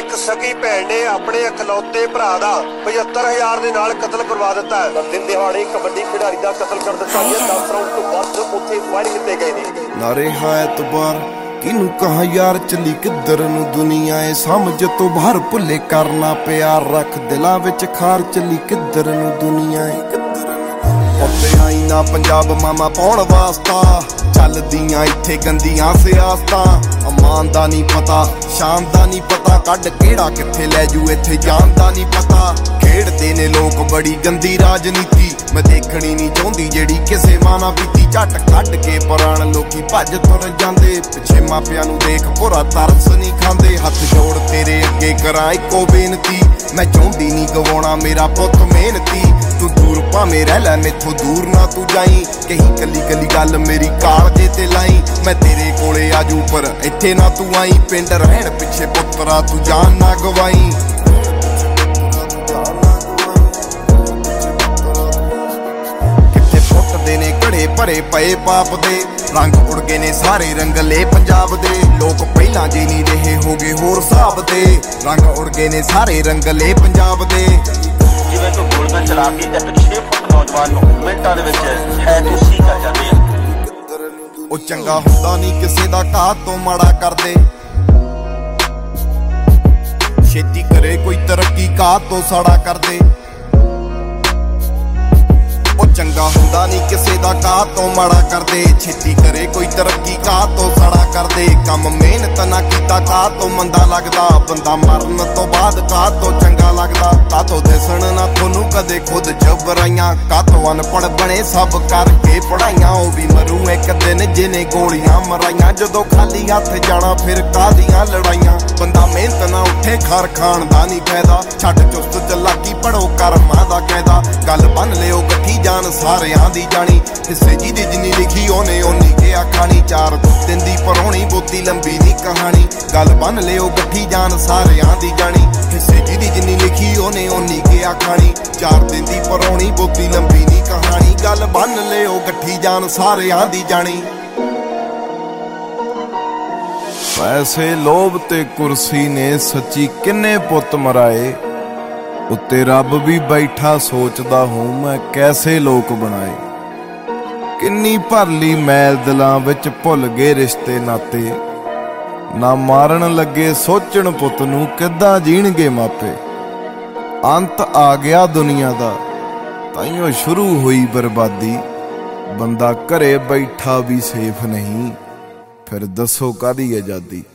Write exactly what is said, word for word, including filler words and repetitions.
ਇੱਕ ਸਕੀ ਭੈਣ ਨੇ ਆਪਣੇ ਇਕਲੌਤੇ ਭਰਾ ਦਾ ਪਝੱਤਰ ਹਜ਼ਾਰ ਦੇ ਨਾਲ ਕਤਲ ਕਰਵਾ ਦਿੱਤਾ ਹੈ। ਦਿਨ ਦਿਹਾੜੇ ਕਬੱਡੀ ਖਿਡਾਰੀ ਦਾ ਕਤਲ ਕਰ ਦਿੱਤਾ ਗਿਆ। ਦਸ ਰਾਊਂਡ ਤੋਂ ਵੱਧ ਉੱਥੇ ਫਾਇਰ ਕੀਤੇ ਗਏ ਨੇ। ਨਾਰੇ ਹਾਂ ਐਤਬਾਰ ਕਿਨੂੰ ਕਹਾਂ ਯਾਰ ਚੱਲੀ ਕਿੱਧਰ ਨੂੰ ਦੁਨੀਆ ਏ ਸਮਝ ਤੋਂ ਬਾਹਰ ਭੁੱਲੇ ਕਰਨਾ ਪਿਆਰ ਰੱਖ ਦਿਲਾਂ ਵਿੱਚ ਖਾਰ ਚੱਲੀ ਕਿੱਧਰ ਨੂੰ ਦੁਨੀਆ ਏ ਉੱਤੇ ਆਈ ਨਾ ਪੰਜਾਬ ਮਾਮਾ ਪਾਉਣ ਵਾਸਤਾ ਚੱਲਦੀਆਂ ਇੱਥੇ ਗੰਦੀਆਂ ਸਿਆਸਤਾਂ ਅਮਾਨ ਦਾ ਨਹੀਂ ਪਤਾ ਸ਼ਾਨ ਦਾ ਨਹੀਂ ਪਤਾ ਕੱਢ ਕਿਹੜਾ ਕਿੱਥੇ ਲੈ ਜੂ ਇੱਥੇ ਜਾਨ ਦਾ ਨਹੀਂ ਪਤਾ ਖੇਡਦੇ ਨੇ ਲੋਕ ਬੜੀ ਗੰਦੀ ਰਾਜਨੀਤੀ ਮੈਂ ਦੇਖਣੀ ਨਹੀਂ ਚਾਹੁੰਦੀ ਜਿਹੜੀ ਕਿਸੇ ਮਾਂ ਨਾ ਬੀਤੀ ਝੱਟ ਕੱਢ ਕੇ ਪੁਰਾਣ ਲੋਕੀ ਭੱਜ ਤੁਰ ਜਾਂਦੇ ਪਿੱਛੇ ਮਾਪਿਆਂ ਨੂੰ ਦੇਖ ਭੋਰਾ ਤਰਸ ਨਹੀਂ ਖਾਂਦੇ ਹੱਥ ਜੋੜ ਤੇਰੇ ਅੱਗੇ ਕਰਾਂ ਇੱਕੋ ਬੇਨਤੀ ਮੈਂ ਚਾਹੁੰਦੀ ਨਹੀਂ ਗਵਾਉਣਾ ਮੇਰਾ ਪੁੱਤ ਮਿਹਨਤੀ ਤੂੰ ਦੂਰ ਭਾਵੇਂ ਰਹਿ ਲੈ ਮੈਥੋਂ ਦੂਰ ਨਾ ਤੂੰ ਜਾਈ ਕਹੀ ਕੱਲੀ ਕੱਲੀ ਗੱਲ ਮੇਰੀ ਕਾਲਜੇ ਤੇ ਲਾਈ ਮੈਂ ਤੇਰੇ ਕੋਲੇ ਆਜੂ ਪਰ ਇੱਥੇ ਨਾ ਤੂੰ ਆਈ ਪਿੰਡ ਰਹਿਣ ਪਿੱਛੇ ਪੁੱਤਰਾ ਤੂੰ ਜਾਨ ਨਾ ਗਵਾਈ ਕਿੱਥੇ ਫੁੱਟਦੇ ਨੇ ਘੜੇ ਭਰੇ ਪਏ ਪਾਪ ਦੇ ਰੰਗ ਉੜ ਗਏ ਨੇ ਸਾਰੇ ਰੰਗਲੇ ਪੰਜਾਬ ਦੇ ਲੋਕ ਪਹਿਲਾਂ ਜੇ ਨਹੀਂ ਰਹੇ ਹੋਗੇ ਹੋਰ ਹਿਸਾਬ ਦੇ ਰੰਗ ਉੜ ਗਏ ਨੇ ਸਾਰੇ ਰੰਗਲੇ ਪੰਜਾਬ ਦੇ ਜਿਵੇਂ ਤੂੰ ਗੋਲੀਆਂ ਚਲਾ ਕੇ ਇੱਕ ਛੇ ਫੁੱਟ ਨੌਜਵਾਨ ਨੂੰ ਮਿੰਟਾਂ ਦੇ ਵਿੱਚ ਹੈ ਤੁਸੀਂ ਕਰ ਜਾਂਦੇ ਆ ਉਹ ਚੰਗਾ ਹੁੰਦਾ ਨਹੀਂ ਕਿਸੇ ਦਾ ਘਾਤ ਤੋਂ ਮਾੜਾ ਕਰਦੇ ਛੇਤੀ ਕਰੇ ਕੋਈ ਤਰੱਕੀ ਘਾਤ ਤੋਂ ਸਾੜਾ ਕਰਦੇ ਉਹ ਚੰਗਾ ਹੁੰਦਾ ਨਹੀਂ ਕਿਸੇ ਦਾ ਘਾਤ ਤੋਂ ਮਾੜਾ ਕਰਦੇ ਛੇਤੀ ਕਰੇ ਕੋਈ ਤਰੱਕੀ ਘਾਤ ਤੋਂ ਸਾੜਾ ਕਰਦੇ ਕੰਮ ਮਿਹਨਤ ਨਾ ਕੀਤਾ ਘਾਤ ਤੋਂ ਮੰਦਾ ਲੱਗਦਾ ਬੰਦਾ ਮਰਨ ਤੋਂ ਬਾਅਦ ਘਾਤ ਤੋਂ ਚੰਗਾ ਲੱਗਦਾ ਕਾਤੋਂ ਦਿਸਣ ਨਾ ਤੁਹਾਨੂੰ ਕਦੇ ਖੁਦ ਜਬਰਾਈਆਂ ਕਾਤੋਂ ਅਨਪੜ ਬਣੇ ਸਭ ਕਰਕੇ ਪੜਾਈਆਂ ਉਹ ਵੀ ਮਰੂ ਇੱਕ ਦਿਨ ਜਿਹਨੇ ਗੋਲੀਆਂ ਮਰਾਈਆਂ ਜਦੋਂ ਖਾਲੀ ਹੱਥ ਜਾਣਾ ਫਿਰ ਕਾਹਦੀਆਂ ਲੜਾਈਆਂ ਬੰਦਾ ਮਿਹਨਤ ਨਾ ਉੱਠੇ ਖਾਰ ਖਾਣ ਦਾ ਨਹੀਂ ਫਾਇਦਾ ਛੱਡ ਚੁਸਤ ਚਲਾਕੀ ਪੜੋ ਕਰਮਾਂ ਦਾ ਕਾਇਦਾ ਗੱਲ ਬੰਨ ਲਿਓ ਗੱਠੀ ਜਾਨ ਸਾਰਿਆਂ ਦੀ ਜਾਣੀ ਹਿੱਸੇ ਜਿਹਦੀ ਜਿੰਨੀ ਲਿਖੀ ਉਹਨੇ ਓਨੀ ਕਿਹਾ ਖਾਣੀ ਚਾਰ ਦਿਨ ਦੀ ਪਰੋਣੀ ਬੋਤੀ ਲੰਬੀ ਦੀ ਕਹਾਣੀ ਗੱਲ ਬੰਨ ਲਿਓ ਗੱਠੀ ਜਾਨ ਸਾਰਿਆਂ ਦੀ ਜਾਣੀ ਹਿੱਸੇ ਜਿਹਦੀ ਜਿੰਨੀ ਲਿਖੀ ਉਹਨੇ ਓਨੀ ਕਿਹਾ ਖਾਣੀ ਚਾਰ ਦਿਨ ਦੀ ਪਰੋਣੀ ਬੋਤੀ ਲੰਬੀ ਦੀ ਕਹਾਣੀ ਗੱਲ ਬੰਨ ਲਿਓ ਗੱਠੀ ਜਾਨ ਸਾਰਿਆਂ ਦੀ ਜਾਣੀ ਪੈਸੇ ਲੋਭ ਤੇ ਕੁਰਸੀ ਨੇ ਸੱਚੀ ਕਿੰਨੇ ਪੁੱਤ ਮਰਾਏ ਉੱਤੇ ਰੱਬ ਵੀ ਬੈਠਾ ਸੋਚਦਾ ਹੂੰ ਮੈਂ ਕੈਸੇ ਲੋਕ ਬਣਾਏ ਕਿੰਨੀ ਭਰਲੀ ਮੈਲ ਦਿਲਾਂ ਵਿੱਚ ਭੁੱਲ ਗਏ ਰਿਸ਼ਤੇ ਨਾਤੇ ਨਾ ਮਾਰਨ ਲੱਗੇ ਸੋਚਣ ਪੁੱਤ ਨੂੰ ਕਿੱਦਾਂ ਜੀਣਗੇ ਮਾਪੇ ਅੰਤ ਆ ਗਿਆ ਦੁਨੀਆ ਦਾ ਤਾਈਓ ਸ਼ੁਰੂ ਹੋਈ ਬਰਬਾਦੀ ਬੰਦਾ ਘਰੇ ਬੈਠਾ ਵੀ ਸੇਫ ਨਹੀਂ ਫਿਰ ਦੱਸੋ ਕਾਹਦੀ ਆਜ਼ਾਦੀ।